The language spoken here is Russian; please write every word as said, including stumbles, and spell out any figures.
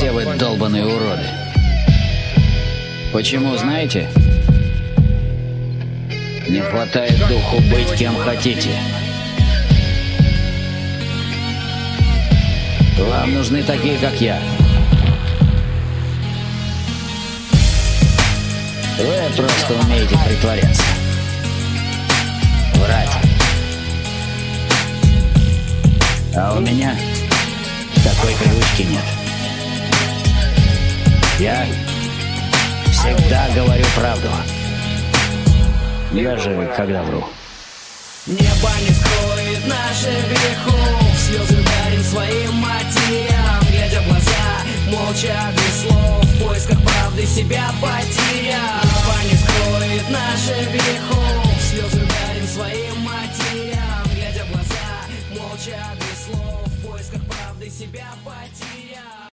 Все вы долбаные уроды. Почему, знаете? Не хватает духу быть кем хотите. Вам нужны такие, как я. Вы просто умеете притворяться. Врать. А у меня такой привычки нет. Я всегда говорю правду. Даже когда вру. Небо не скроет наших грехов. Слезы дарим своим матерям. Глядя в глаза, молча без слов. В поисках правды себя потерял. Небо не скроет наших грехов. Слезы дарим своим матерям. Глядя в глаза, молча без слов. В поисках правды себя потерял.